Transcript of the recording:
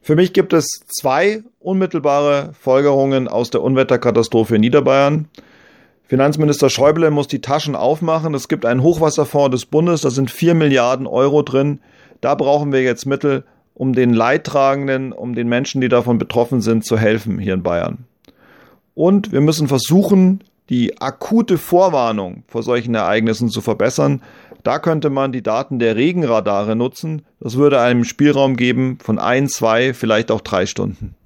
Für mich gibt es zwei unmittelbare Folgerungen aus der Unwetterkatastrophe in Niederbayern. Finanzminister Schäuble muss die Taschen aufmachen. Es gibt einen Hochwasserfonds des Bundes, da sind 4 Milliarden Euro drin. Da brauchen wir jetzt Mittel, um den Leidtragenden, um den Menschen, die davon betroffen sind, zu helfen hier in Bayern. Und wir müssen versuchen, die akute Vorwarnung vor solchen Ereignissen zu verbessern. Da könnte man die Daten der Regenradare nutzen. Das würde einem Spielraum geben von 1, 2, vielleicht auch 3 Stunden.